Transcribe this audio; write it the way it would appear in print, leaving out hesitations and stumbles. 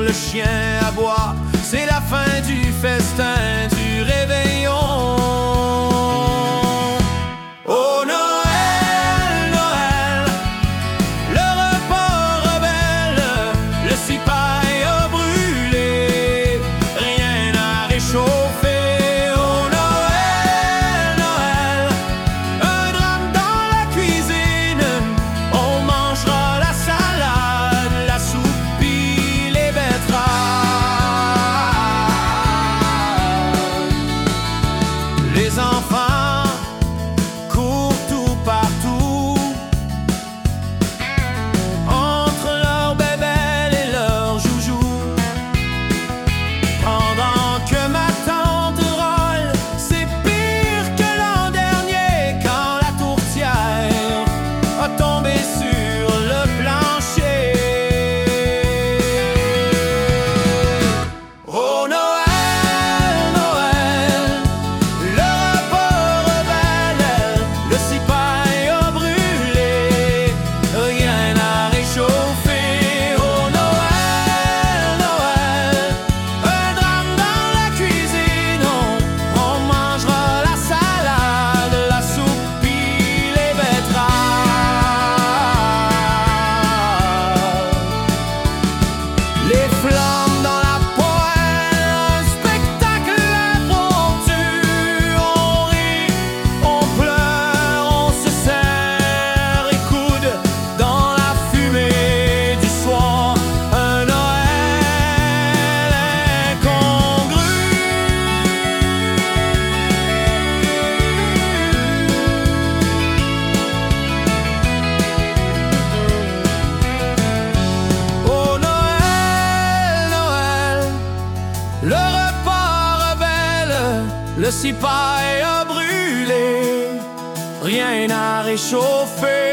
le chien aboie, c'est la fin du festin du réveillon. Oh Noël, Noël, le repas rebelle, le cipaille a brûlé, rien n'a réchauffé. Oh Noël, Noël, un drame dans la cuisine, on mangera la salade, la soupe puis les betteraves. Les enfants courent tout partout, entre leurs bébelles et leurs joujoux, pendant que ma tante rôle, c'est pire que l'an dernier, quand la tourtière a tombé sur le plancher. Oh Noël, Noël, le repas rebelle, le cipaille a brûlé, rien n'a réchauffé. Oh Noël, Noël, un drame dans la cuisine, on mangera la salade, la soupe puis les betteraves. Les flammes dans la poêle, un spectacle impromptu. On rit, on pleure, on se serre les coudes dans la fumée du soir. Un Noël incongru. Oh Noël, Noël, le repas rebelle, le cipaille a brûlé, rien n'a réchauffé.